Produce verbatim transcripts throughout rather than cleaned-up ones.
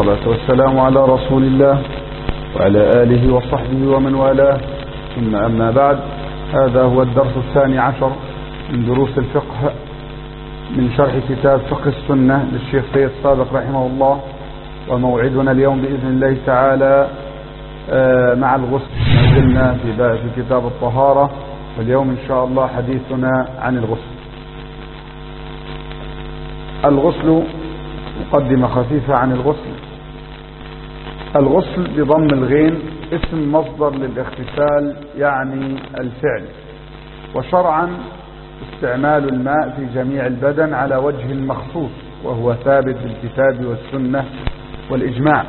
والصلاة والسلام على رسول الله وعلى آله وصحبه ومن والاه، ثم أما بعد. هذا هو الدرس الثاني عشر من دروس الفقه من شرح كتاب فقه السنة للشيخ سيد صادق رحمه الله، وموعدنا اليوم بإذن الله تعالى مع الغسل. ما زلنا في كتاب الطهارة، واليوم إن شاء الله حديثنا عن الغسل. الغسل، مقدمة خفيفة عن الغسل. الغسل بضم الغين اسم مصدر للاغتسال، يعني الفعل، وشرعا استعمال الماء في جميع البدن على وجه مخصوص، وهو ثابت بالكتاب والسنة والإجماع.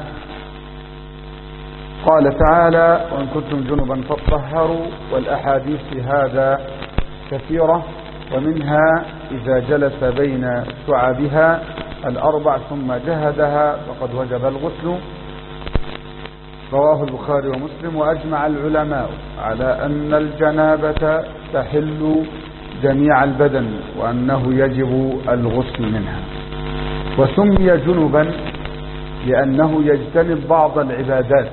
قال تعالى: وإن كنتم جنبا فاطهروا، والأحاديث في هذا كثيرة، ومنها إذا جلس بين شعبها الأربع ثم جهدها فقد وجب الغسل، رواه البخاري ومسلم. وأجمع العلماء على أن الجنابة تحل جميع البدن، وأنه يجب الغسل منها. وسمي جنبا لأنه يجتنب بعض العبادات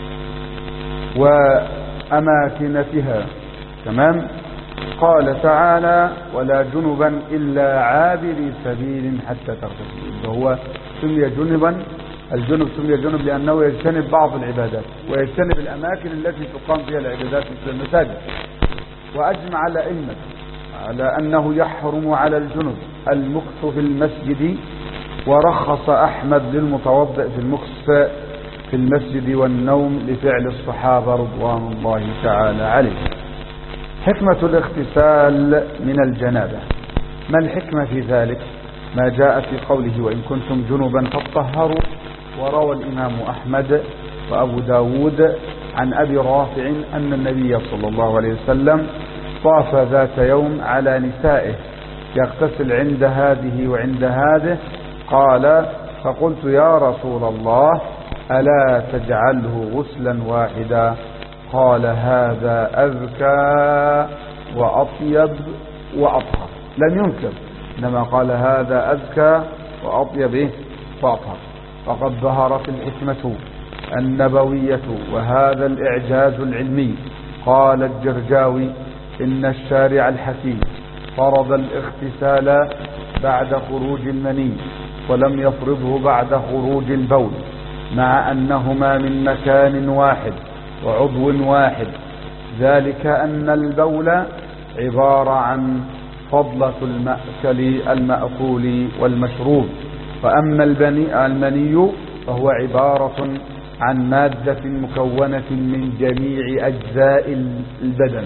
وأماكنتها. تمام. قال تعالى: ولا جنبا إلا عابري سبيل حتى تغتسلوا. فهو سمي جنبا، الجنب سمي جنب لأنه يجتنب بعض العبادات ويجتنب الأماكن التي تقام فيها العبادات مثل المساجد. وأجمع الأئمة على أنه يحرم على الجنب المكث في المسجد، ورخص أحمد للمتوضئ في المكث في المسجد والنوم لفعل الصحابة رضوان الله تعالى عليهم. حكمة الاغتسال من الجنابة. ما الحكمة في ذلك؟ ما جاء في قوله: وإن كنتم جنبا فاطهروا. وروى الإمام أحمد وأبو داود عن أبي رافع أن النبي صلى الله عليه وسلم طاف ذات يوم على نسائه يغتسل عند هذه وعند هذه، قال: فقلت يا رسول الله ألا تجعله غسلا واحدا؟ قال: هذا أذكى وأطيب وأطهر. لم ينكر، إنما قال: هذا أذكى وأطيب وأطهر. وقد ظهرت الحكمة النبوية وهذا الإعجاز العلمي. قال الجرجاوي: إن الشارع الحكيم فرض الاغتسال بعد خروج المني، ولم يفرضه بعد خروج البول، مع أنهما من مكان واحد وعضو واحد، ذلك أن البول عبارة عن فضلة المأكل المأكول والمشروب، وأما المني فهو عبارة عن مادة مكونة من جميع أجزاء البدن.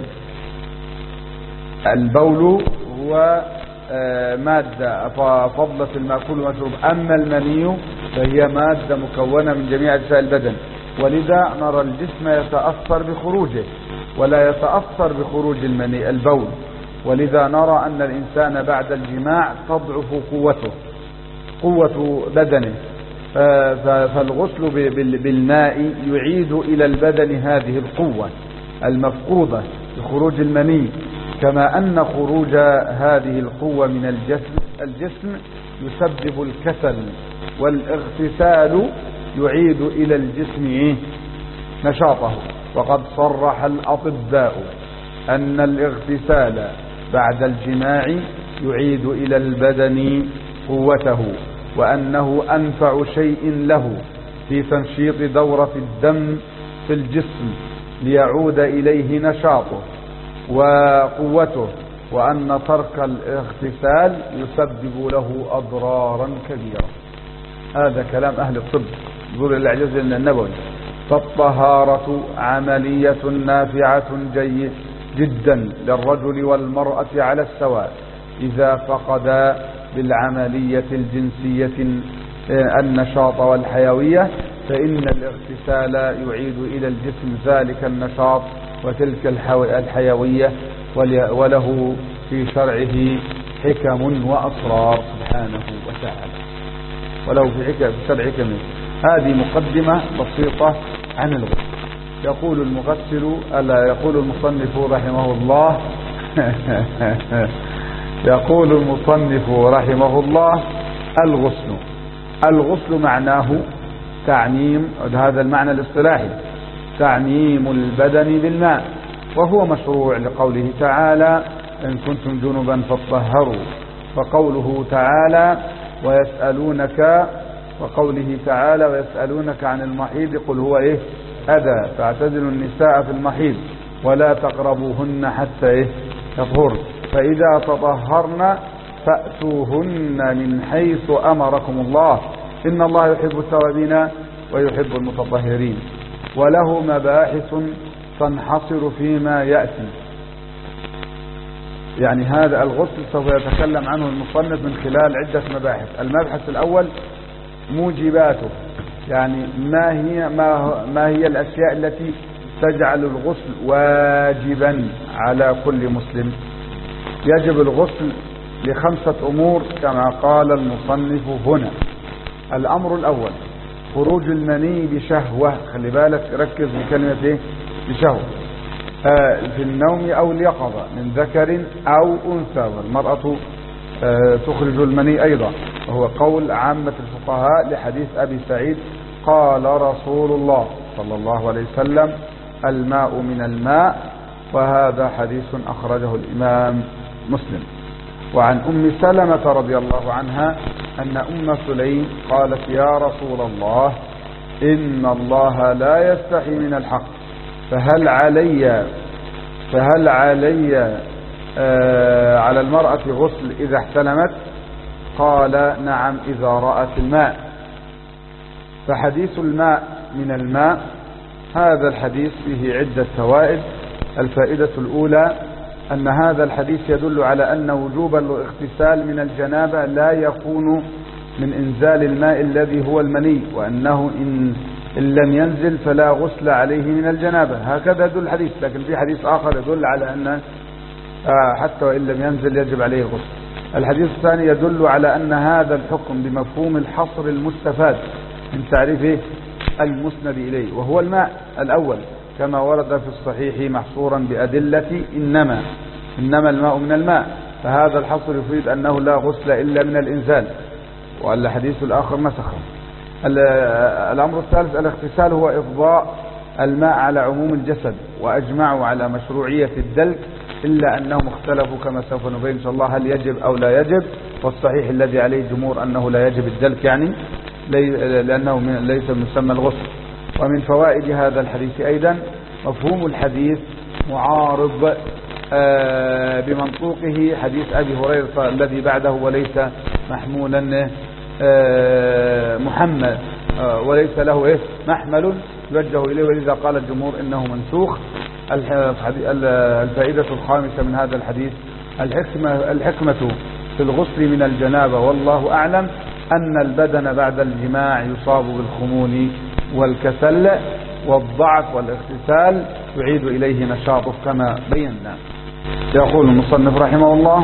البول هو مادة فضلة المأكول والمشروب، أما المني فهي مادة مكونة من جميع أجزاء البدن، ولذا نرى الجسم يتأثر بخروجه ولا يتأثر بخروج المني البول، ولذا نرى أن الإنسان بعد الجماع تضعف قوته قوة بدنه، فالغسل بالماء يعيد إلى البدن هذه القوة المفقودة بخروج المني، كما أن خروج هذه القوة من الجسم الجسم يسبب الكسل، والاغتسال يعيد إلى الجسم نشاطه. وقد صرح الأطباء أن الاغتسال بعد الجماع يعيد إلى البدن قوته، وأنه أنفع شيء له في تنشيط دورة الدم في الجسم ليعود إليه نشاطه وقوته، وأن ترك الاغتسال يسبب له أضرارا كبيرة. هذا كلام أهل الطب، يقول الإعجاز النبوي. فالطهارة عملية نافعة جيد جدا للرجل والمرأة على السواء إذا فقدا بالعملية الجنسية النشاط والحيوية، فإن الاغتسال يعيد إلى الجسم ذلك النشاط وتلك الحيوية، وله في شرعه حكم وأسرار سبحانه وتعالى، وله في شرعه حكم. هذه مقدمة بسيطة عن الغسل. يقول المغسل ألا يقول المصنف رحمه الله يقول المصنف رحمه الله: الغسل الغسل معناه تعميم، هذا المعنى الاصطلاحي، تعميم البدن بالماء، وهو مشروع لقوله تعالى إن كنتم جنبا فاطهروا، وقوله تعالى ويسألونك، وقوله تعالى ويسألونك عن المحيض قل هو إيه أذى فاعتزلوا النساء في المحيض ولا تقربوهن حتى إيه يطهرن فإذا تطهرن فأتوهن من حيث أمركم الله إن الله يحب التوابين ويحب المتطهرين. وله مباحث تنحصر فيما يأتي، يعني هذا الغسل سوف يتكلم عنه المصنف من خلال عدة مباحث. المبحث الأول موجباته، يعني ما هي ما, ما هي الأشياء التي تجعل الغسل واجبا على كل مسلم. يجب الغسل لخمسة أمور كما قال المصنف هنا. الأمر الأول خروج المني بشهوة، خلي بالك ركز بكلمة ايه بشهوة، آه في النوم أو اليقظة من ذكر أو أنثى، والمرأة آه تخرج المني أيضا، وهو قول عامة الفقهاء لحديث أبي سعيد قال رسول الله صلى الله عليه وسلم الماء من الماء، وهذا حديث أخرجه الإمام مسلم. وعن أم سلمة رضي الله عنها أن أم سليم قالت يا رسول الله إن الله لا يستحي من الحق فهل علي فهل علي آه على المرأة غسل إذا احتلمت؟ قال نعم إذا رأت الماء. فحديث الماء من الماء، هذا الحديث فيه عدة فوائد. الفائدة الأولى أن هذا الحديث يدل على أن وجوب الاغتسال من الجنابة لا يكون من إنزال الماء الذي هو المني، وأنه إن, إن لم ينزل فلا غسل عليه من الجنابة، هكذا يدل الحديث. لكن في حديث آخر يدل على أن حتى وإن لم ينزل يجب عليه غسل. الحديث الثاني يدل على أن هذا الحكم بمفهوم الحصر المستفاد من تعريفه المسند إليه، وهو الماء الأول كما ورد في الصحيح محصورا بأدلة إنما إنما الماء من الماء، فهذا الحصر يفيد أنه لا غسل إلا من الإنزال، والحديث الآخر مسخه. الأمر الثالث الاغتسال هو إفضاء الماء على عموم الجسد، وأجمعوا على مشروعية الدلك إلا أنهم اختلفوا كما سوف نبين إن شاء الله هل يجب أو لا يجب، والصحيح الذي عليه الجمهور أنه لا يجب الدلك، يعني لأنه ليس من مسمى الغسل. ومن فوائد هذا الحديث أيضا مفهوم الحديث معارض بمنطوقه حديث أبي هريرة الذي بعده وليس محمولا محمل وليس له إيه محمل يوجه إليه، ولذا قال الجمهور إنه منسوخ. الفائدة الخامسة من هذا الحديث الحكمة, الحكمة في الغسل من الجنابة والله أعلم أن البدن بعد الجماع يصاب بالخمول والكسل والضعف، والاغتسال يعيد إليه نشاطه كما بينا. يقول المصنف رحمه الله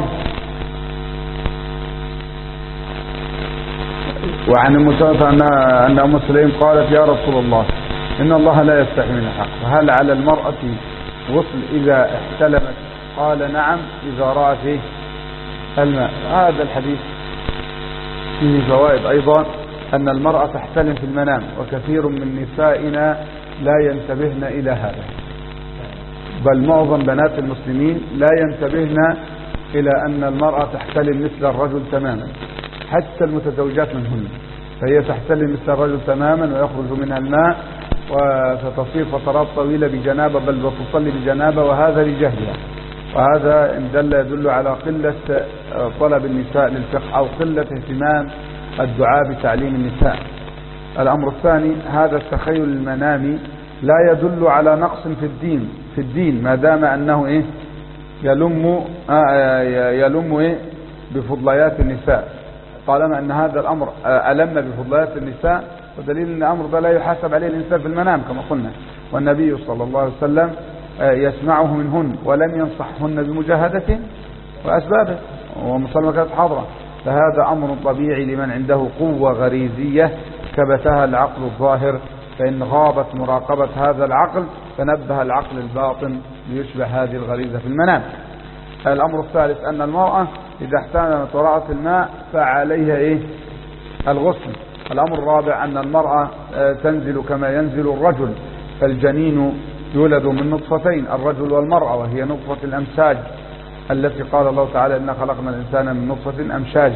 وعن المسلمة أن أم سليم قالت يا رسول الله إن الله لا يستحي من الحق فهل على المرأة غسل إذا احتلمت؟ قال نعم إذا رأت فيه الماء. هذا الحديث فيه فوائد أيضا، أن المرأة تحتلم في المنام، وكثير من نسائنا لا ينتبهن إلى هذا، بل معظم بنات المسلمين لا ينتبهن إلى أن المرأة تحتلم مثل الرجل تماما، حتى المتزوجات منهن، فهي تحتلم مثل الرجل تماما ويخرج منها الماء وستصير فترات طويلة بجنابة، بل وتصلي بجنابة، وهذا لجهلها. وهذا إن دل يدل على قلة طلب النساء للفقه أو قلة اهتمام الدعاء بتعليم النساء. الأمر الثاني هذا التخيل المنامي لا يدل على نقص في الدين في الدين ما دام أنه إيه يلم آه يلم إيه بفضليات النساء، طالما أن هذا الأمر ألم بفضليات النساء، ودليل أن الأمر ده لا يحاسب عليه الإنسان في المنام كما قلنا. والنبي صلى الله عليه وسلم يسمعه منهن ولم ينصحهن بمجاهدته وأسبابه، ومسلمة كانت حاضرة، فهذا أمر طبيعي لمن عنده قوة غريزية كبتها العقل الظاهر، فإن غابت مراقبة هذا العقل فنبه العقل الباطن ليشبه هذه الغريزة في المنام. الأمر الثالث أن المرأة إذا احتلمت ورأت الماء فعليها إيه الغسل، الأمر الرابع أن المرأة تنزل كما ينزل الرجل، فالجنين يولد من نطفتين، الرجل والمرأة، وهي نطفة الأمشاج التي قال الله تعالى إنا خلقنا الإنسان من نطفة أمشاج،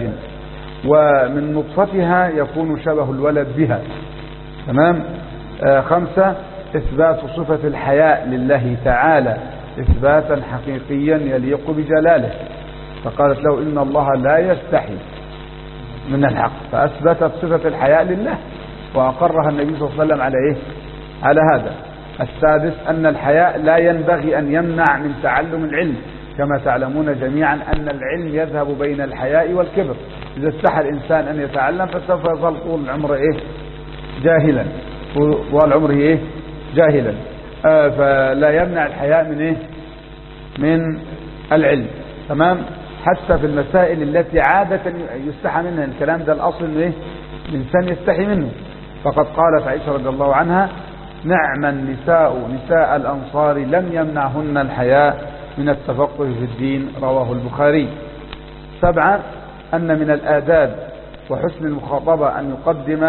ومن نطفتها يكون شبه الولد بها. تمام. آه خمسة، إثبات صفة الحياء لله تعالى إثباتا حقيقيا يليق بجلاله، فقالت له إن الله لا يستحي من الحق، فأثبتت صفة الحياء لله وأقرها النبي صلى الله عليه وسلم على إيه؟ على هذا. السادس أن الحياء لا ينبغي أن يمنع من تعلم العلم، كما تعلمون جميعا أن العلم يذهب بين الحياء والكبر، إذا استحى الإنسان أن يتعلم فسوف يظل طول العمر إيه؟ جاهلا، طول عمره إيه؟ جاهلا. آه فلا يمنع الحياء من إيه؟ من العلم. تمام. حتى في المسائل التي عادة يستحى منها، الكلام ده الأصل إنه إيه؟ الإنسان يستحي منه، فقد قالت عائشة رضي الله عنها نعم النساء نساء الأنصار لم يمنعهن الحياء من التفقه في الدين، رواه البخاري. سبعة، أن من الآداب وحسن المخاطبة أن يقدم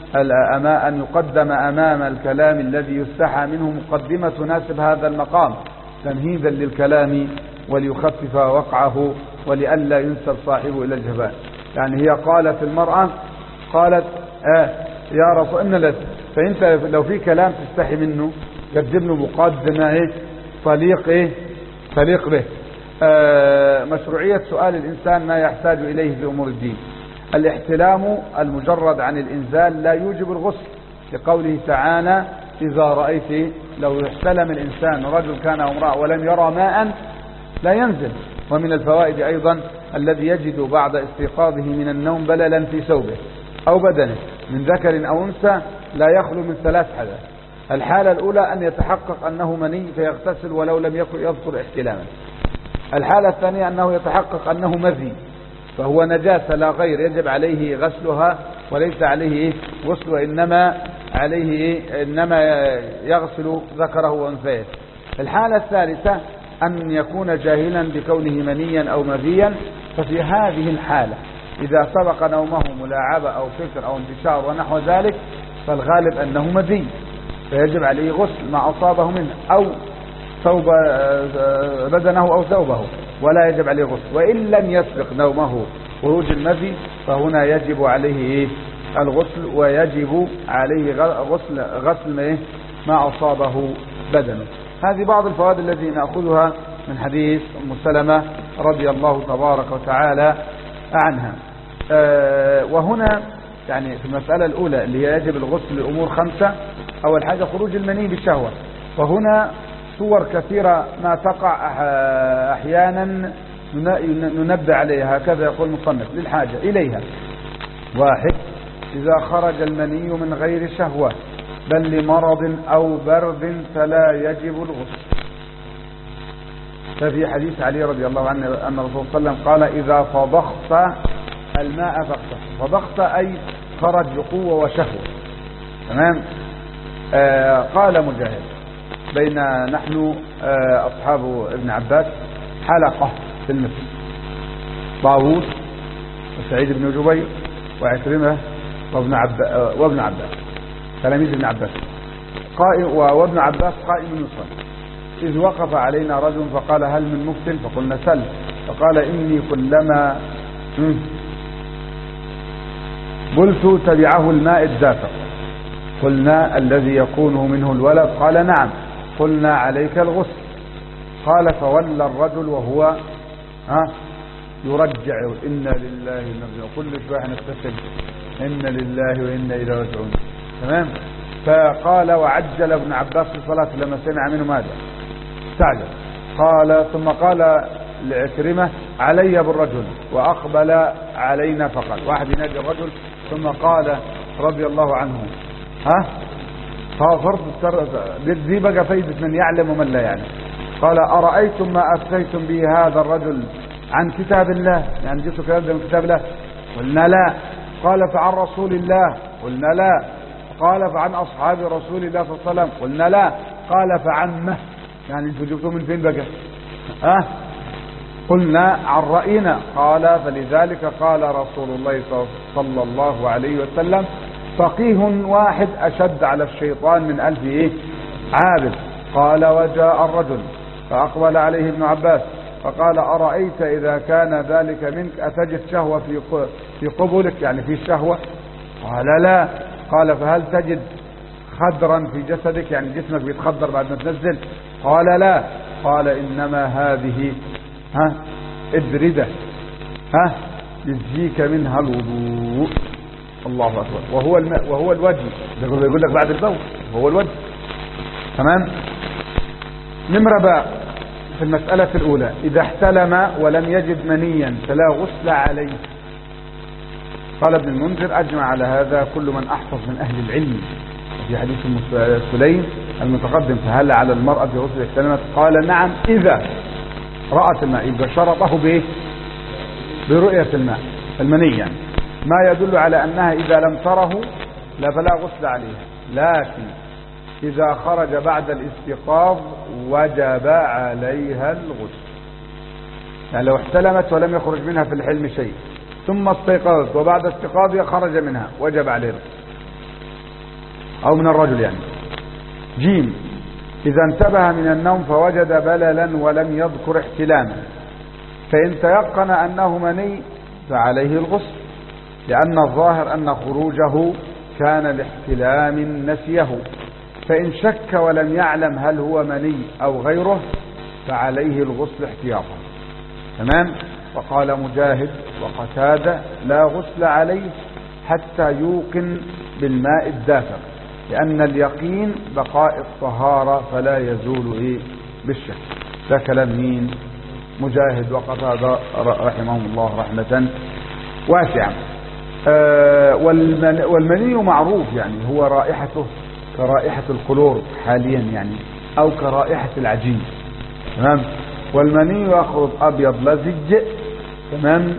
أن يقدم أمام الكلام الذي يستحى منه مقدمة تناسب هذا المقام تمهيدا للكلام وليخفف وقعه ولئلا ينسب صاحبه إلى الجبال. يعني هي قالت المرأة قالت آه يا رسول إن لك، فأنت لو في كلام تستحي منه قدم له مقدمة إيه؟ طليق إيه؟ طليق به. آه مشروعية سؤال الإنسان ما يحتاج إليه في أمور الدين. الاحتلام المجرد عن الإنزال لا يوجب الغسل، لقوله تعالى إذا رأيت، لو احتلم الإنسان رجل كان أو امرأة ولم يرى ماء لا ينزل. ومن الفوائد أيضا الذي يجد بعد استيقاظه من النوم بللا في ثوبه أو بدنه من ذكر أو أنثى لا يخلو من ثلاث حالات. الحالة الأولى أن يتحقق أنه مني فيغتسل ولو لم يكن يذكر احتلاما. الحالة الثانية أنه يتحقق أنه مذي فهو نجاسة لا غير، يجب عليه غسلها وليس عليه غسل، وإنما عليه إنما يغسل ذكره وأنثيه. الحالة الثالثة أن يكون جاهلا بكونه منيا أو مذيا، ففي هذه الحالة إذا سبق نومه ملاعبة أو فكر أو انتشار ونحو ذلك فالغالب أنه مذي، فيجب عليه غسل ما أصابه منه أو ثوب بدنه أو ثوبه ولا يجب عليه غسل. وإن لم يسبق نومه خروج المذي فهنا يجب عليه الغسل، ويجب عليه غسل غسل ما أصابه بدنه. هذه بعض الفوائد التي نأخذها من حديث أم سلمة رضي الله تبارك وتعالى عنها. أه وهنا يعني في المسألة الأولى اللي هي يجب الغسل لأمور خمسة، أول حاجة خروج المني بالشهوة، وهنا صور كثيرة ما تقع أحيانا ننبه عليها، هكذا يقول المصنف للحاجة إليها. واحد، إذا خرج المني من غير شهوة بل لمرض أو برد فلا يجب الغسل. ففي حديث علي رضي الله عنه أن الرسول صلى الله عليه وسلم قال إذا فضخت الماء فاغتسل. فضخت أي خرج بقوة وشهوة. تمام. آه قال مجاهد بين نحن آه أصحاب ابن عباس حلقة في المسجد، طاووس وسعيد بن جبير وعكرمة وابن عباس وابن عباس تلاميذ ابن عباس قائم، وابن عباس قائم يصلي، إذ وقف علينا رجل فقال هل من مفتن؟ فقلنا سل. فقال إني كلما قلت تبعه الماء الدافق. قلنا الذي يكون منه الولد؟ قال نعم. قلنا عليك الغسل. قال فولى الرجل وهو ها يرجع إنا لله وإنا كل شوية نتصل إنا لله وإنا إليه راجعون. تمام. فقال وعجل ابن عباس في الصلاة لما سمع منه ماذا؟ استعجل. قال ثم قال لعكرمة علي بالرجل، وأقبل علينا فقال واحد ينادي الرجل، ثم قال رضي الله عنه ها فافرض دي بقى فايدة من يعلم ومن لا يعلم. قال أرأيتم ما أفتيتم به هذا الرجل عن كتاب الله؟ يعني جئت كلام من كتاب الله؟ قلنا لا. قال فعن رسول الله؟ قلنا لا. قال فعن أصحاب رسول الله صلى الله عليه وسلم؟ قلنا لا. قال فعمه، يعني انتوا جبتوا من فين بقى؟ أه؟ قلنا عن رأينا. قال فلذلك قال رسول الله صلى الله عليه وسلم فقيه واحد أشد على الشيطان من ألف إيه عابد. قال وجاء الرجل فأقبل عليه ابن عباس فقال أرأيت إذا كان ذلك منك أتجد شهوة في في قبلك، يعني في شهوة؟ قال لا. قال فهل تجد خدرا في جسدك، يعني جسمك بيتخدر بعد ما تنزل؟ قال لا. قال إنما هذه ها إدردة ها يجزيك منها الوضوء. الله أكبر. وهو الماء وهو الوجه، يقول لك بعد البول وهو الوجه. تمام. نمرة باء في المسألة الأولى، إذا احتلم ولم يجد منيا فلا غسل عليه. قال ابن المنذر أجمع على هذا كل من أحفظ من أهل العلم. في حديث سليم المتقدم فهل على المرأة في غسل احتلمت؟ قال نعم إذا رأت الماء. يبقى شرطه بإيه؟ برؤية الماء المني، يعني ما يدل على أنها إذا لم تره لا فلا غسل عليها، لكن إذا خرج بعد الاستيقاظ وجب عليها الغسل. يعني لو احتلمت ولم يخرج منها في الحلم شيء ثم استيقظت وبعد استيقاظها خرج منها وجب عليها الغسل، أو من الرجل يعني. جيم، إذا انتبه من النوم فوجد بللا ولم يذكر احتلاما، فإن تيقن أنه مني فعليه الغسل، لأن الظاهر أن خروجه كان لاحتلام نسيه. فإن شك ولم يعلم هل هو مني أو غيره فعليه الغسل احتياطا. تمام. وقال مجاهد وقتادة لا غسل عليه حتى يوقن بالماء الدافق، لأن اليقين بقاء الطهارة فلا يزول إيه بالشك. ده كلام مين؟ مجاهد وقتادة رحمهم الله رحمة واسعة. آه والمني معروف، يعني هو رائحته كرائحة الكلور حاليا يعني، أو كرائحة العجين. تمام. والمني يخرج أبيض لزج، تمام،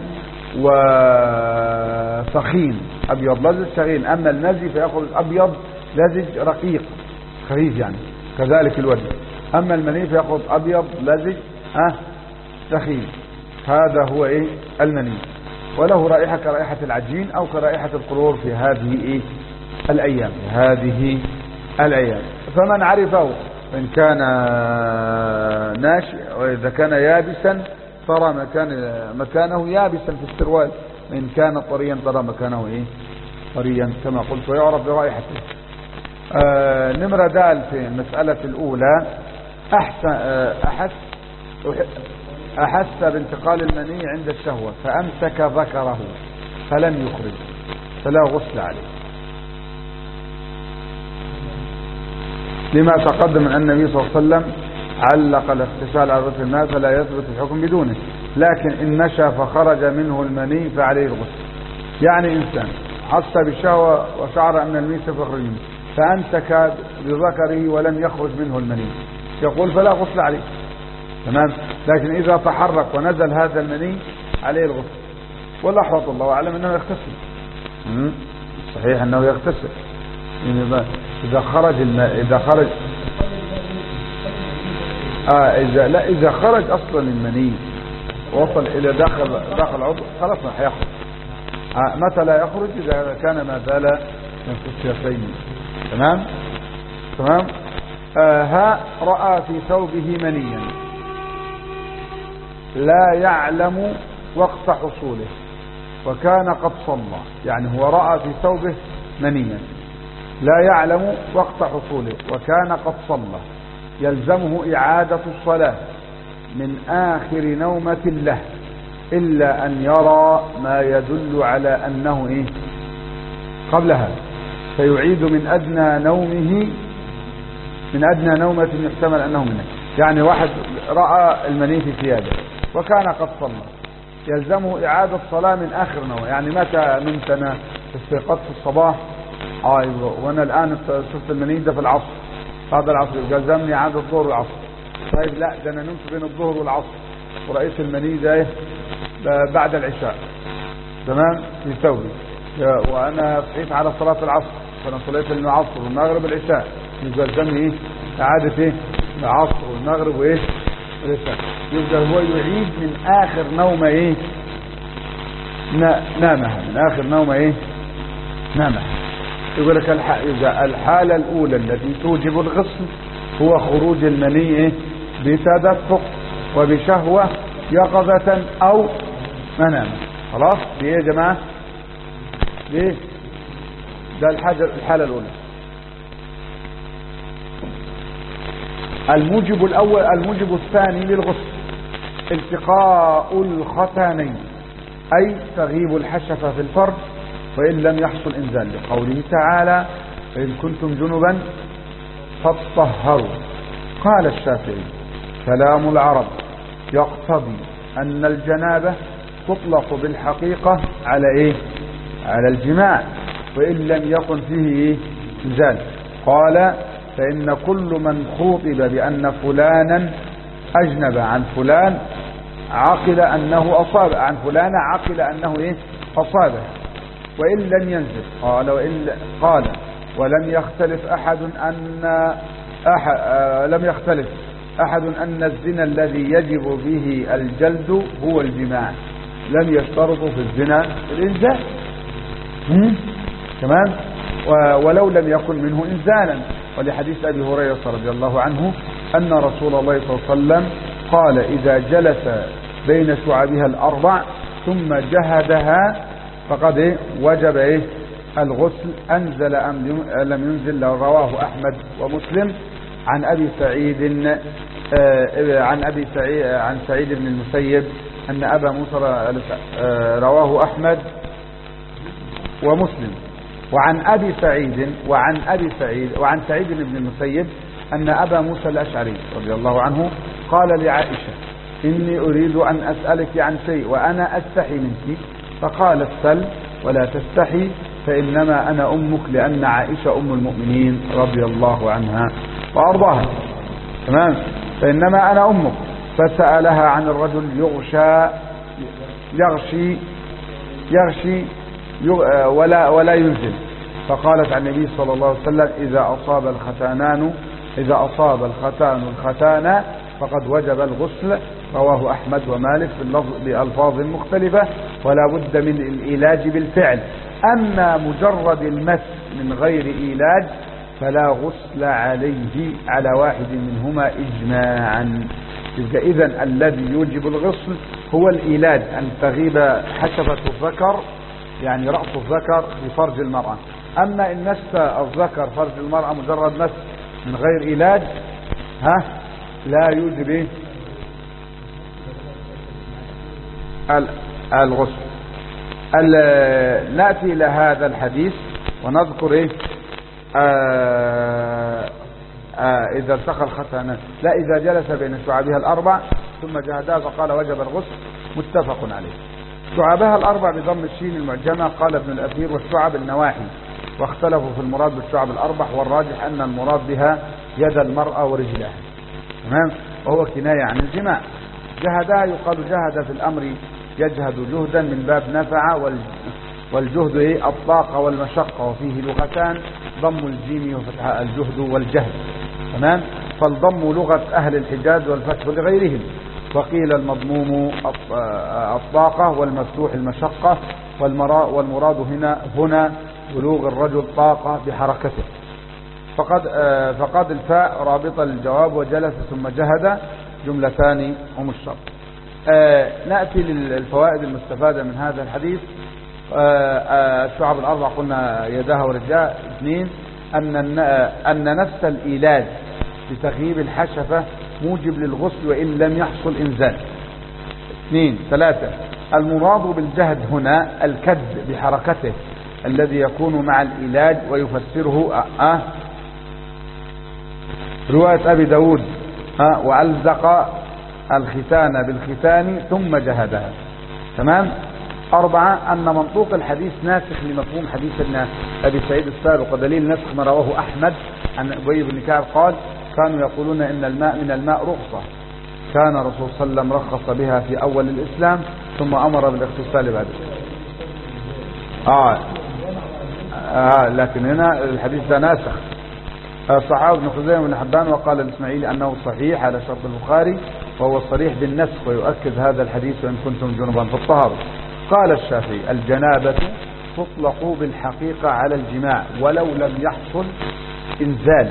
وثخين، أبيض لزج ثخين. أما المزي فيخرج أبيض لزج رقيق خفيف يعني، كذلك الوجه. أما المني فيخرج أبيض لزج أه ثخين. هذا هو إيه المني، وله رائحة كرائحة العجين أو كرائحة الكلور في هذه إيه الأيام في هذه الأيام. فمن عرفه إن كان ناشئ، وإذا كان يابسا ترى مكان مكانه يابسا في السروال، وإن كان طريا ترى مكانه إيه طريا كما قلت، ويعرف برائحته. آه نمرة دال في المسألة الأولى، أحسن آه أحس أحس بانتقال المني عند الشهوة فأمسك ذكره فلم يخرج فلا غسل عليه، لما تقدم أن النبي صلى الله عليه وسلم علق الاغتسال على غسل الماء فلا يثبت الحكم بدونه. لكن إن نشا فخرج منه المني فعليه الغسل. يعني إنسان حس بالشهوة وشعر أن المني سيخرج منه فأمسك بذكره ولم يخرج منه المني، يقول فلا غسل عليه. تمام. لكن إذا تحرك ونزل هذا المني عليه الغسل، والأحوط الله أعلم أنه يغتسل. صحيح أنه يغتسل إذا خرج الماء، إذا خرج آه إذا لا إذا خرج أصلا المني وصل إلى داخل داخل عضو خلاص ما هيخرج. آه متى لا يخرج؟ إذا كان ما زال من الشيخين. تمام تمام. آه ها رأى في ثوبه منيا لا يعلم وقت حصوله وكان قد صلى، يعني هو رأى في ثوبه منيا لا يعلم وقت حصوله وكان قد صلى، يلزمه إعادة الصلاة من آخر نومة له إلا أن يرى ما يدل على أنه إيه قبلها، فيعيد من أدنى نومه من أدنى نومة يحتمل أنه منه. يعني واحد رأى المني في ثيابه وكان قد صلى، يلزمه إعادة صلاة من آخر نوم. يعني متى نمت أنا استيقظت في الصباح آه وأنا الآن شفت المني ده في العصر، بعد العصر يلزمني إعادة الظهر والعصر. طيب لا، ده أنا نمت بين الظهر والعصر ورأيت المني ده بعد العشاء، تمام، في ثوبي، وأنا صحيت على صلاة العصر فأنا صليت العصر والمغرب العشاء، يلزمني إيه إعادة إيه العصر والمغرب وإيه العشاء. يبقى هو يعيد من آخر نومة إيه نامها، من آخر نومة إيه نامها. يقول لك الحالة الأولى التي توجب الغسل هو خروج المني بتدفق وبشهوة يقظة أو مناما. خلاص دي ايه يا جماعة؟ ليه؟ ده الحاجة الحالة الأولى. الموجب الأول الموجب الثاني للغسل التقاء الختانين، أي تغيب الحشفة في الفرج وإن لم يحصل إنزال، لقوله تعالى فإن كنتم جنبا فاطهروا. قال الشافعي كلام العرب يقتضي أن الجنابة تطلق بالحقيقة على إيه؟ على الجماع وإن لم يكن فيه إيه؟ إنزال. قال فإن كل من خوطب بأن فلانا أجنب عن فلان عقل أنه أصاب عن فلان عقل أنه إيه؟ أصابه وإن لم ينزل. قال وإن قال ولم يختلف أحد أن أحد آه لم يختلف أحد أن الزنا الذي يجب به الجلد هو الجماع، لم يشترطوا في الزنا الإنزال. تمام. ولو لم يكن منه إنزالا، ولحديث أبي هريرة رضي الله عنه أن رسول الله صلى الله عليه وسلم قال إذا جلس بين شعبها الأربع ثم جهدها فقد إيه؟ وجب إيه؟ الغسل أنزل أم لم ينزل. رواه أحمد ومسلم عن أبي سعيد آه عن أبي سعيد عن سعيد بن المسيب أن أبا موسى آه رواه أحمد ومسلم وعن أبي سعيد وعن أبي سعيد وعن سعيد بن المسيب أن أبا موسى الأشعري رضي الله عنه قال لعائشة إني أريد أن أسألك عن شيء وأنا أستحي منك، فقالت سل ولا تستحي فإنما أنا أمك، لأن عائشة أم المؤمنين رضي الله عنها وأرضاها. تمام. فإنما أنا أمك. فسألها عن الرجل يغشى يغشي يغشي ولا ولا ينزل، فقالت عن النبي صلى الله عليه وسلم إذا أصاب الختانان إذا أصاب الختان الختان فقد وجب الغسل. رواه أحمد ومالك بألفاظ مختلفة ولا بد من العلاج بالفعل. أما مجرد المس من غير علاج فلا غسل عليه على واحد منهما إجماعا. إذن الذي يوجب الغسل هو العلاج، أن تغيب حشفة الذكر يعني رأس الذكر في فرج المرأة. أما إن مس الذكر فرج المرأة مجرد مس من غير علاج ها لا يوجب إيه؟ الغسل. نأتي إلى هذا الحديث ونذكر إيه؟ آه آه إذا التقى الختانان لا إذا جلس بين شعبها الأربع ثم جهدها فقال وجب الغسل، متفق عليه. شعبها الأربع بضم الشين المعجمة. قال ابن الأثير والشعب النواحي، واختلفوا في المراد بالشعب الأربع، والراجح أن المراد بها يد المرأة ورجلها. تمام. وهو كناية عن الجماع. جهدها يقال جهد في الأمر يجهد جهدا من باب نفع، والجهد إيه؟ الطاقة والمشقة، وفيه لغتان ضم الجيم وفتحها الجهد والجهد. تمام. فالضم لغة أهل الحجاز والفتح لغيرهم، وقيل المضموم الطاقة والمفتوح المشقة، والمراد هنا هنا بلوغ الرجل طاقة بحركته. فقد فقد الفاء رابطة للجواب، وجلس ثم جهد جملتان هم الشرط. نأتي للفوائد المستفادة من هذا الحديث. الشعب الأربع قلنا يدها ورجلها. اثنين أن أن نفس العلاج لتغييب الحشفة موجب للغسل وإن لم يحصل إنزال. اثنين ثلاثة المراد بالجهد هنا الكد بحركته الذي يكون مع العلاج، ويفسره أه رواية أبي داود أه وألزق الختان بالختان ثم جهدها. تمام. أربعة أن منطوق الحديث ناسخ لمفهوم حديث أبي سعيد السابق، ودليل نسخ ما رواه أحمد عن أبي بن كعب قال كانوا يقولون إن الماء من الماء رخصة، كان الرسول صلى الله عليه وسلم رخص بها في أول الإسلام ثم أمر بالاغتسال بعد. آه. آه لكن هنا الحديث ده ناسخ. صححه ابن خزيمة بن حبان وقال الإسماعيلي أنه صحيح على شرط البخاري، وهو صريح بالنسخ ويؤكد هذا الحديث وإن كنتم جنبا فاطهروا. قال الشافعي الجنابة تطلق بالحقيقة على الجماع ولو لم يحصل إنزال.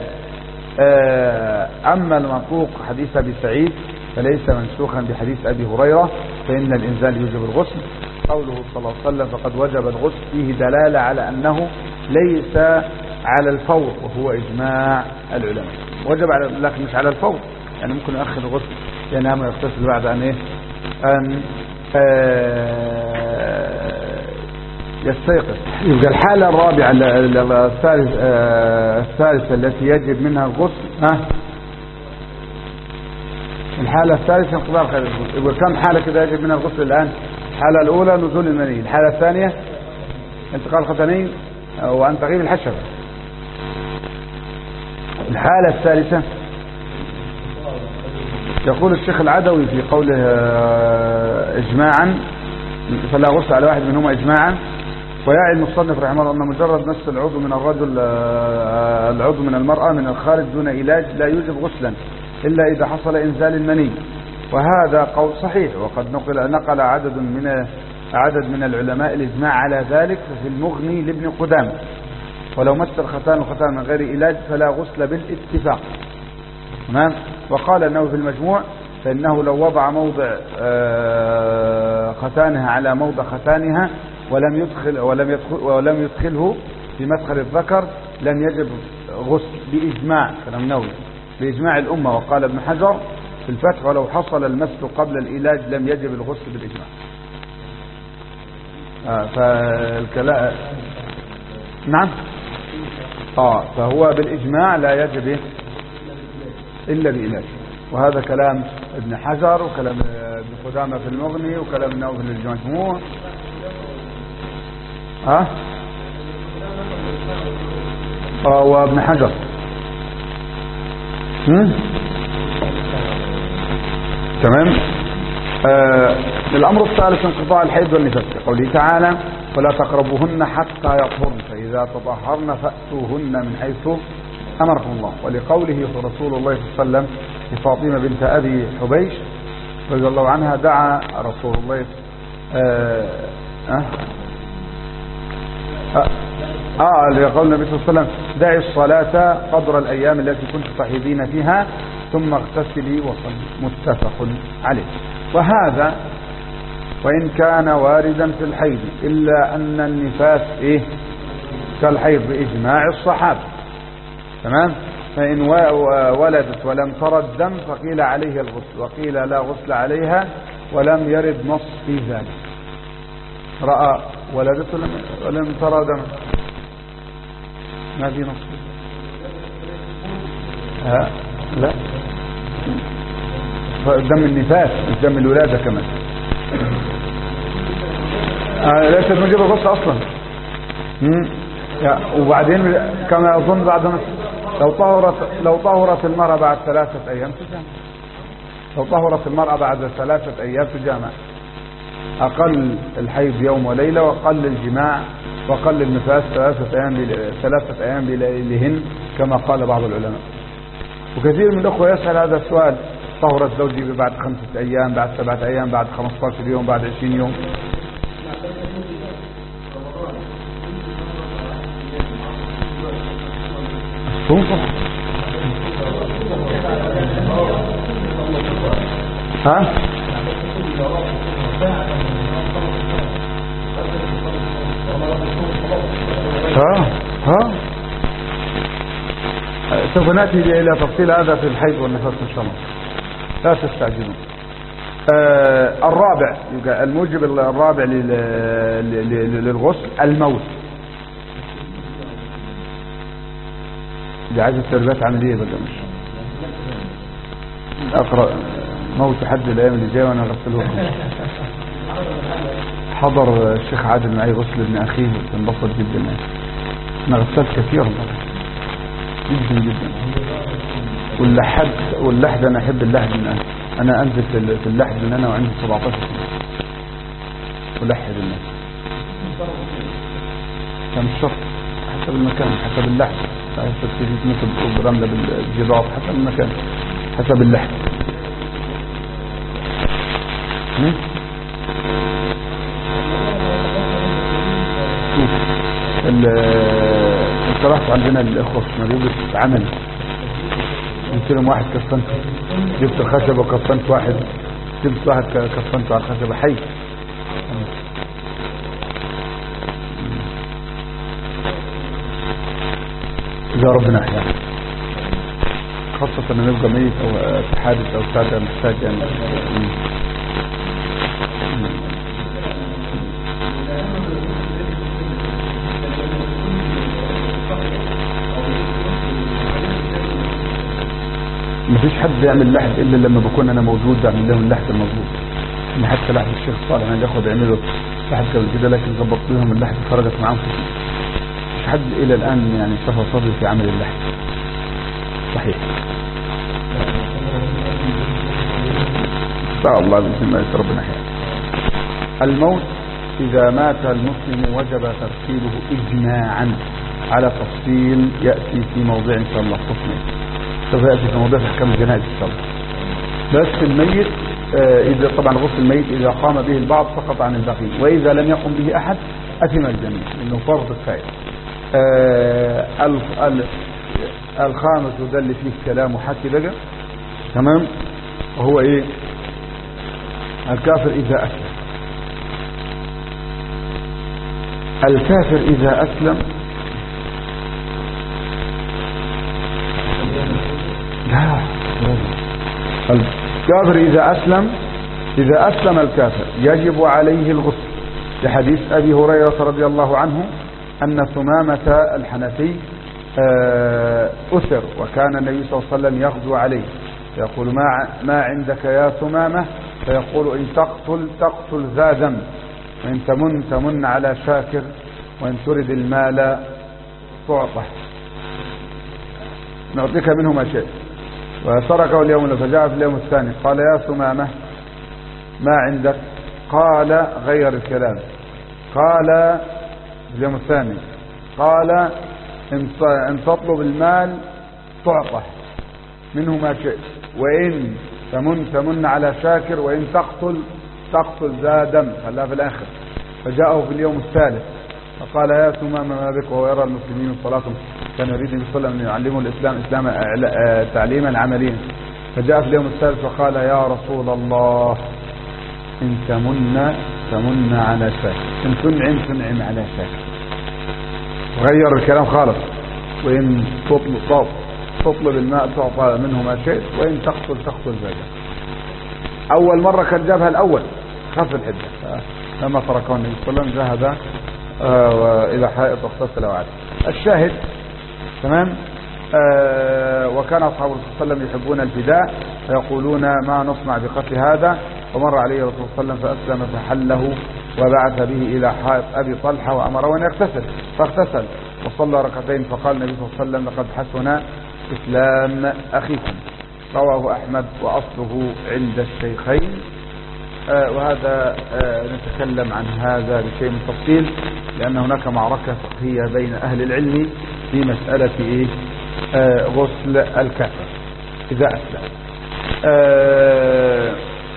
أما المنطوق حديث أبي سعيد فليس منسوخا بحديث أبي هريرة، فإن الإنزال يوجب الغسل. قوله صلى الله عليه وسلم فقد وجب الغسل فيه دلالة على أنه ليس على الفور، وهو إجماع العلماء. وجب على لكن مش على الفور، يعني ممكن يؤخر الغسل ينام ويغتسل بعد أن إيه أن يستيقظ. يبقى الحالة الرابعة الثالثة التي يجب منها الغسل ها الحالة الثالثة انقضاء الخير. يبقى كم حالة كده يجب منها الغسل الآن؟ الحالة الأولى نزول المني، الحالة الثانية انتقال الختانين وأن تغيب الحشرة، الحالة الثالثة يقول الشيخ العدوي في قوله إجماعا فلا غسل على واحد منهما إجماعا. ويعي المصنف رحمه الله أن مجرد مس العضو من الرجل العضو من المرأة من الخارج دون علاج لا يوجب غسلا إلا إذا حصل إنزال المني، وهذا قول صحيح. وقد نقل نقل عدد من عدد من العلماء الإجماع على ذلك في المغني لابن قدامة. ولو مس الختان الختان من غير علاج فلا غسل بالاتفاق. تمام. وقال النووي في المجموع فإنه لو وضع موضع ختانها على موضع ختانها ولم يدخل ولم يدخل ولم يدخله في مدخل الذكر لم يجب غسل بإجماع كلام النووي بإجماع الأمة. وقال ابن حجر في الفتح ولو حصل المس قبل العلاج لم يجب الغسل بالإجماع. آه فالكلام نعم اه فهو بالإجماع لا يجب إيه؟ إلا بإلاج. وهذا كلام ابن حجر وكلام ابن قدامة في المغني وكلام النووي في المجموع. ها اه وابن حجر هم؟ تمام. آه الأمر الثالث انقطاع الحيض والنفاس قوله تعالى ولا تقربوهن حتى يطهرن فإذا تطهرن فأتوهن من حيث أمركم الله. ولقوله رسول الله صلى الله عليه وسلم لفاطمة بنت أبي حبيش رضي الله عنها دعا رسول الله آه آه آه, آه لقول النبي صلى الله عليه وسلم دعي الصلاة قدر الأيام التي كنت تحيضين فيها ثم اغتسلي وصلي. متفق عليه. وهذا وإن كان واردا في الحيض إلا أن النفاس إيه كالحيض بإجماع الصحابة. تمام. فإن ولدت ولم ترى الدم فقيل عليه الغسل وقيل لا غسل عليها ولم يرد نص في ذلك. رأى ولدت ولم ترى دم ما في نص. ها لا دم النفاس مش دم الولادة كمان. آه ليست مجرد الغسل أصلا. وبعدين كما أظن بعد ما لو طهرت لو طهرت المرأة بعد ثلاثة أيام تجامع. لو طهرت المرأة بعد ثلاثة أيام تجامع. أقل الحيض يوم وليلة وقل الجماع وقل النفاس ثلاثة أيام ثلاثة أيام بليلهن كما قال بعض العلماء. وكثير من الأخوة يسأل هذا السؤال طهرت زوجي بعد خمسة أيام بعد سبعة أيام بعد خمسة عشر يوم بعد عشرين يوم. ها ها ها سوف نأتي إلى تفصيل هذا في الحيض والنفاس إن شاء الله لا تستعجلون. آه الرابع الموجب الرابع للغسل الموت. دي عايز التربيات عملية بقى مش أقرأ موت حد الأيام اللي جاية وأنا غسله. حضر الشيخ عادل معي غسل ابن أخيه انبسط جدا. أنا غسلت كثيرا جدا جدا. واللحد واللحد أنا أحب اللحد من أنا أنا أنزل في اللحد من أنا وعندي سبعتاشر سنة ولحد الناس. كان شرط حسب المكان حسب اللحد حسب تجيب مثل الرملة بالجدار حسب المكان حسب اللحد. هم؟ الصراحة عندنا الإخوة ما بيجوا عمل جبت لهم واحد كفنته، جبت الخشبة وكفنت واحد، جبت واحد كفنته على الخشبة حي. إذا ربنا أحيانا خاصة أن نبقى ميت أو في حادث أو سادة محتاج يعني مفيش حد يعمل لحد إلا لما بكون أنا موجود أعمل لهم اللحد المظبوط. إن حتى لحد الشيخ صالح أنا ياخد يعمله لحد قبل كده، لكن ظبط لهم اللحد خرجت معاهم كتير. مش حد إلى الآن يعني صفى صبري في عمل اللحد صحيح. إن شاء الله بإذن الله ربنا حياة. الموت إذا مات المسلم وجب ترتيبه إجماعا على تفصيل يأتي في موضع إن شاء الله تصميم سوف يأتي في موضوع أحكام الجنائز إن شاء الله. بس الميت آه إذا طبعا غسل الميت إذا قام به البعض سقط عن الباقين، وإذا لم يقم به أحد أثم الجميع لأنه فرض كفاية. آه الخامس وده اللي فيه كلام وحكي بقى تمام، وهو إيه؟ الكافر إذا أسلم. الكافر إذا أسلم لا الكافر إذا أسلم إذا أسلم الكافر يجب عليه الغسل لحديث أبي هريرة رضي الله عنه أن ثمامة الحنفي أثر وكان النبي صلى الله عليه وسلم يغزو عليه فيقول ما ما عندك يا ثمامة، فيقول إن تقتل تقتل ذا ذنب، وإن تمن تمن على شاكر، وإن ترد المال تعطه نعطيك منه ما شئت. وتركه اليوم فجاء في اليوم الثاني قال يا ثمامة ما عندك؟ قال غير الكلام، قال في اليوم الثاني قال إن تطلب المال تعطه منه ما شئت، وإن تمن تمن على شاكر، وإن تقتل تقتل ذا دم. خلاها في الآخر. فجاءه في اليوم الثالث فقال يا ثمامة ما بك؟ وهو يرى المسلمين صلاتهم كان يريد النبي صلى الله عليه وسلم أن يعلموا الإسلام إسلام تعليما عمليا. فجاء في اليوم الثالث فقال يا رسول الله إن تمن تمن على شاكر، إن تنعم تنعم على شاكر. غير الكلام خالص. وإن تطلب تطلب الماء تعطى منه ما شئت، وإن تقتل تقتل ذلك. أول مرة كان جابها الأول خف الحدة، لما تركه النبي صلى الله عليه وسلم ذهب آه إلى حائط واغتسل وعاد. الشاهد تمام. آه وكان أصحاب الرسول صلى الله عليه وسلم يحبون الفداء فيقولون ما نصنع بقتل هذا، فمر عليه الرسول صلى الله عليه وسلم فأسلم فحله وبعث به إلى حائط أبي طلحة وأمره أن يغتسل فاغتسل وصلى ركعتين، فقال النبي صلى الله عليه وسلم لقد حسن إسلام أخيكم. رواه أحمد وأصله عند الشيخين. آه وهذا آه نتكلم عن هذا بشيء من تفصيل، لأن هناك معركة فقهية بين أهل العلم في مسألة إيه؟ آه غسل الكافر إذا أسلم. آه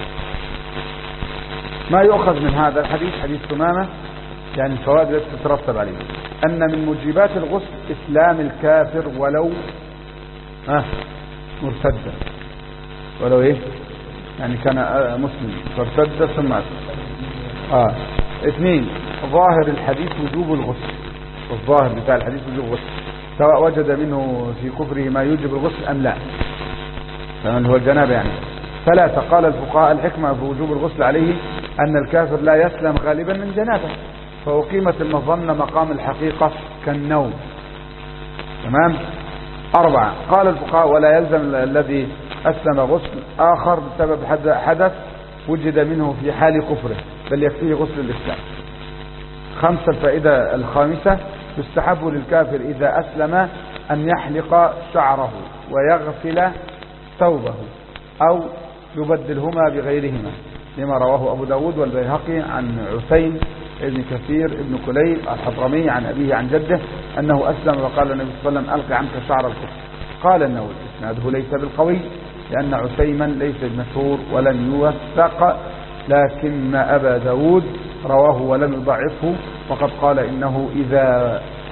ما يؤخذ من هذا الحديث حديث ثمامة يعني الفوائد التي تترتب عليه أن من موجبات الغسل إسلام الكافر ولو آه مرتدا، ولو إيه يعني كان آه مسلم فارتد ثم أسلم. آه اثنين ظاهر الحديث وجوب الغسل، الظاهر بتاع الحديث وجوب الغسل سواء وجد منه في كفره ما يوجب الغسل أم لا، فمن هو الجنابة يعني. ثلاثة قال الفقهاء الحكمة في وجوب الغسل عليه أن الكافر لا يسلم غالبا من جنابه، فأقيمت المظنة مقام الحقيقة كالنوم. تمام. أربعة قال الفقهاء ولا يلزم الذي أسلم غسل آخر بسبب حدث وجد منه في حال كفره، بل يكفيه غسل الإسلام. خمسة الفائدة الخامسة يستحب للكافر إذا أسلم أن يحلق شعره ويغسل ثوبه أو يبدلهما بغيرهما، لما رواه أبو داود والبيهقي عن عثيم ابن كثير ابن كليب الحضرمي عن أبيه عن جده أنه أسلم وقال النبي صلى الله عليه وسلم ألقي عنك شعر الكفر. قال النووي إسناده ليس بالقوي لأن عثيما ليس بمشهور ولن يوثق، لكن أبا داود رواه ولم يضعفه، وقد قال إنه إذا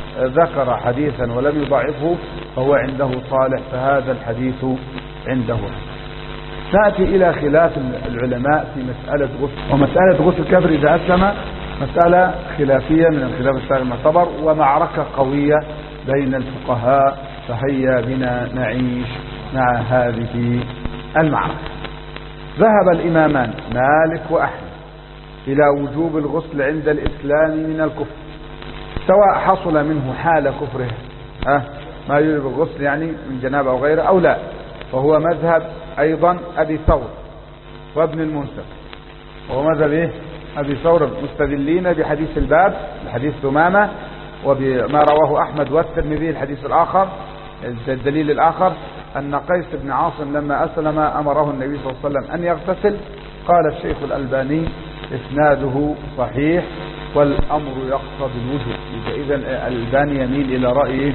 ذكر حديثا ولم يضعفه فهو عنده صالح، فهذا الحديث عنده. نأتي إلى خلاف العلماء في مسألة غسل، ومسألة غسل الكافر إذا أسلم مسألة خلافية من الخلاف السائغ المعتبر، ومعركة قوية بين الفقهاء، فهيا بنا نعيش مع هذه المعركة. ذهب الإمامان مالك وأحمد إلى وجوب الغسل عند الإسلام من الكفر، سواء حصل منه حال كفره أه ما يجب الغسل يعني من جنابه أو غيره أو لا، وهو مذهب أيضا أبي ثور وابن المنذر، وهو مذهب إيه؟ أبي ثور، مستدلين بحديث الباب بحديث ثمامة، وبما رواه أحمد والترمذي الحديث الآخر. الدليل الآخر أن قيس بن عاصم لما أسلم أمره النبي صلى الله عليه وسلم أن يغتسل، قال الشيخ الألباني إسناده صحيح والأمر يقتضي الوجوب. إذا الألباني يميل إلى رأي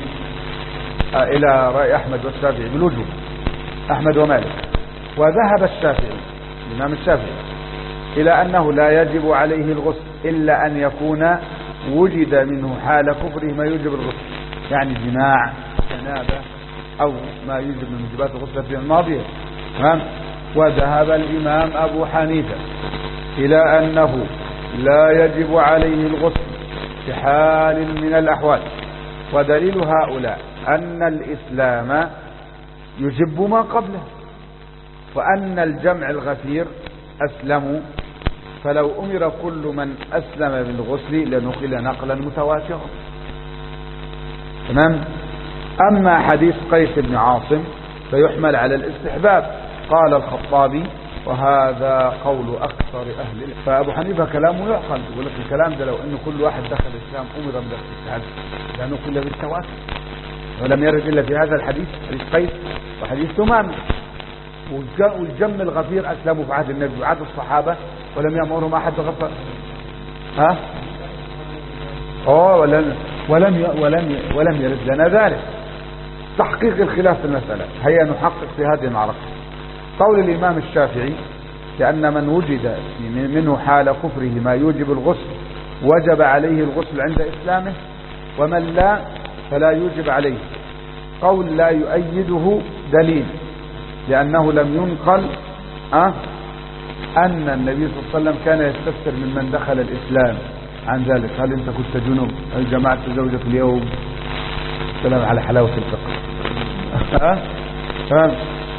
إلى رأي أحمد والشافعي بالوجوب، أحمد ومالك. وذهب الشافعي الإمام الشافعي إلى أنه لا يجب عليه الغسل إلا أن يكون وجد منه حال كفره ما يوجب الغسل، يعني جماع، جنابة، أو ما يوجب من موجبات الغسل في الماضية. تمام. وذهب الإمام أبو حنيفة إلى أنه لا يجب عليه الغسل في حال من الأحوال، ودليل هؤلاء أن الإسلام يجب ما قبله، وأن الجمع الغفير أسلموا، فلو أمر كل من أسلم بالغسل لنقل نقلا متواترا. تمام. أما حديث قيس بن عاصم فيحمل على الاستحباب، قال الخطابي وهذا قول أكثر أهل العلم. فأبو حنيفة كلامه يعقل، يقول لك الكلام ده لو أن كل واحد دخل الإسلام أمر بالاغتسال لنقل بالتواتر، ولم يرد إلا في هذا الحديث، حديث قيس وحديث ثمامة. والجم الغفير أسلموا في عهد النبي وعهد الصحابة ولم يأمرهم أحد بغفر. ها؟ أوه ولم ولم ولم ولم يرد لنا ذلك. تحقيق الخلاف في المسألة، هيا نحقق في هذه المعركة. قول الإمام الشافعي لأن من وجد منه حال كفره ما يوجب الغسل وجب عليه الغسل عند إسلامه، ومن لا فلا يوجب عليه. قول لا يؤيده دليل، لأنه لم ينقل أه أن النبي صلى الله عليه وسلم كان يستفسر ممن دخل الإسلام عن ذلك، هل أنت كنت جنوب؟ هل جمعت زوجك اليوم؟ سلام على حلاوة الفقه. تمام.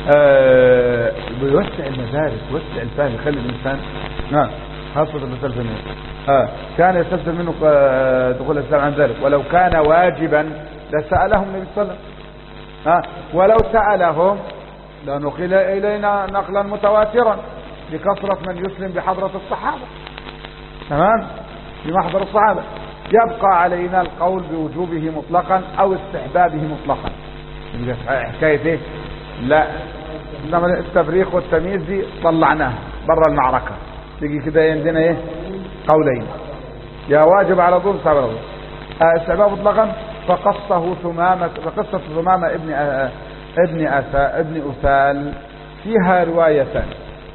أه بيوسع المدارس، يوسع الفهم، يخلي الإنسان نعم خاصة المسألة منه. آه كان يستفسر منه دخول الإسلام عن ذلك، ولو كان واجبا لسألهم النبي صلى الله عليه وسلم. ها ولو سألهم لنقل إلينا نقلا متواترا بكثرة من يسلم بحضرة الصحابة. تمام. بمحضر الصحابة. يبقى علينا القول بوجوبه مطلقا أو استحبابه مطلقا. حكاية ايه؟ لا، انما التفريق والتمييز دي طلعناها برا المعركة. تيجي كده عندنا ايه؟ قولين، يا واجب على طول صحابة استحباب مطلقا. فقصه ثمامة، فقصة ثمامة ابن أ... ابن أثا ابن أثال فيها روايتان،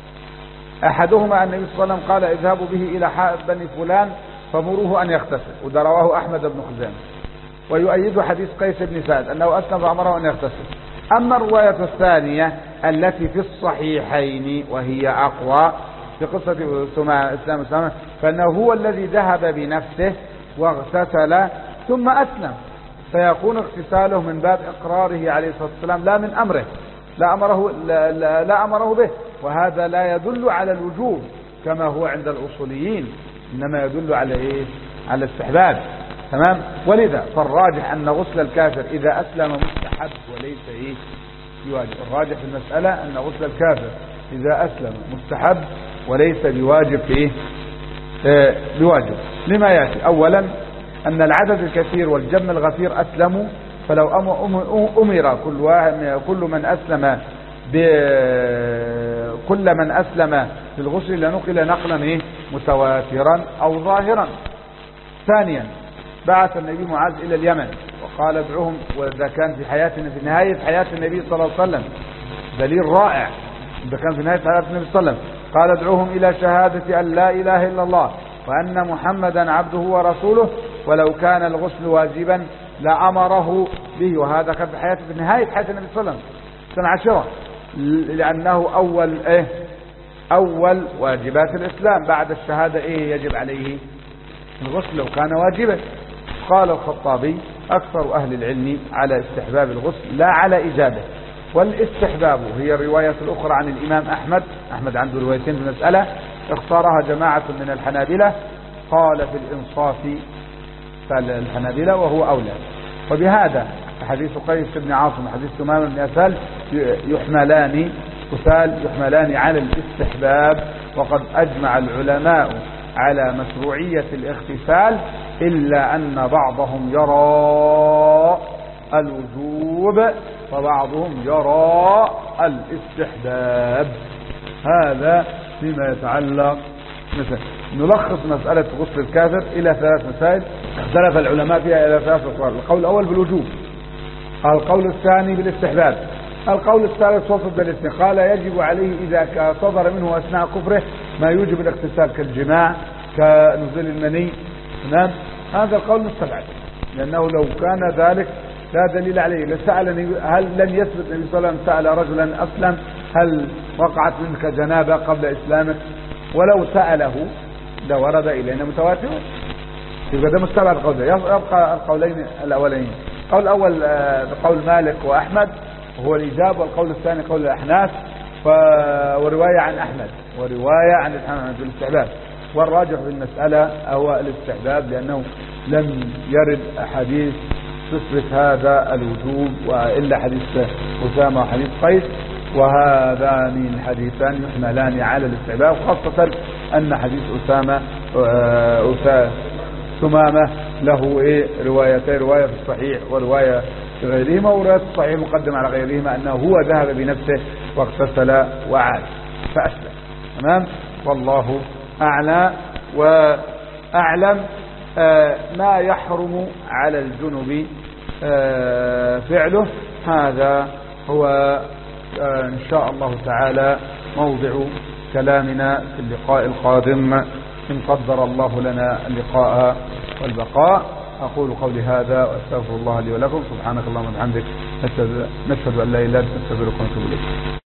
أحدهما أن النبي صلى الله عليه وسلم قال اذهبوا به إلى حائط بني فلان فمروه أن يغتسل، وده رواه أحمد بن خزيمة. ويؤيد حديث قيس بن سعد أنه أسلم فأمره أن يغتسل. أما الرواية الثانية التي في الصحيحين وهي أقوى في قصة إسلام أسامة، فإنه هو الذي ذهب بنفسه واغتسل ثم أسلم، فيكون اغتساله من باب إقراره عليه الصلاة والسلام لا من أمره، لا أمره, لا, لا, لا أمره به. وهذا لا يدل على الوجوب كما هو عند الأصوليين، إنما يدل على إيه؟ على الاستحباب. تمام. ولذا فالراجح أن غسل الكافر إذا أسلم مستحب وليس إيه بواجب. الراجح في المسألة أن غسل الكافر إذا أسلم مستحب وليس بواجب في إيه؟ آه بواجب. لما يأتي أولا أن العدد الكثير والجم الغفير أسلموا، فلو أمر كل واحد كل من أسلم كل من أسلم بالغسل لنقل نقلا إيه؟ متواترا أو ظاهرا. ثانيا بعث النبي معاذ إلى اليمن وقال ادعوهم، وإذا كان في حياة في نهاية حياة النبي صلى الله عليه وسلم دليل رائع، إذا كان في نهاية حياة النبي صلى الله عليه وسلم قال ادعوهم إلى شهادة أن لا إله إلا الله وأن محمدا عبده ورسوله ولو كان الغسل واجبا لأمره به، وهذا كان في حياته في نهاية حياة النبي صلى الله عليه وسلم سنة عشرة، لأنه أول إيه أول واجبات الإسلام بعد الشهادة إيه يجب عليه الغسل لو كان واجبا. قال الخطابي أكثر أهل العلم على استحباب الغسل لا على إجابة، والاستحباب هي الرواية الأخرى عن الإمام أحمد. أحمد عنده روايتين في المسألة اختارها جماعة من الحنابلة، قال في الإنصاف فالحنابلة وهو أولى. وبهذا حديث قيس بن عاصم وحديث تمام بن أسال يحملان أسال يحملان على الاستحباب، وقد أجمع العلماء على مشروعية الاغتسال، إلا أن بعضهم يرى الوجوب وبعضهم يرى الاستحباب. هذا فيما يتعلق مثلا. نلخص مسألة غسل الكافر إلى ثلاث مسائل اختلف العلماء فيها إلى ثلاث أقوال. القول الأول بالوجوب، القول الثاني بالاستحباب، القول الثالث وسط بالاثنين. قال يجب عليه إذا صدر منه أثناء كفره ما يوجب الاغتسال كالجماع كنزول المني. تمام، هذا القول مستبعد، لأنه لو كان ذلك لا دليل عليه. لسألني هل لم يثبت النبي صلى الله عليه وسلم سأل رجلا أسلم هل وقعت منك جنابة قبل إسلامك، ولو سأله لورد إلينا متواتر، يبقى ده مستبعد القول ده. يبقى القولين الأولين، القول الأول بقول مالك وأحمد وهو الإجابة، والقول الثاني قول الأحناف ورواية عن أحمد ورواية عن الحنفية بالاستحباب. والراجح في المسألة هو الاستحباب، لأنه لم يرد أحاديث تثبت هذا الوجوب وإلا حديث أسامة وحديث قيس، وهذان الحديثان يحملان على الاستحباب، خاصة أن حديث أسامة أسامة ثمامة له إيه روايتين، رواية في الصحيح ورواية في غيرهما، ورواية الصحيح مقدم على غيرهما أنه هو ذهب بنفسه واغتسل وعاد فأسلم. تمام، والله أعلى وأعلم. آه ما يحرم على الجنب آه فعله، هذا هو آه إن شاء الله تعالى موضع كلامنا في اللقاء القادم إن قدر الله لنا اللقاء والبقاء. أقول قولي هذا وأستغفر الله لي ولكم. سبحانك اللهم وبحمدك، نشهد أن لا إله إلا أنت، نستغفرك ونتوب إليك.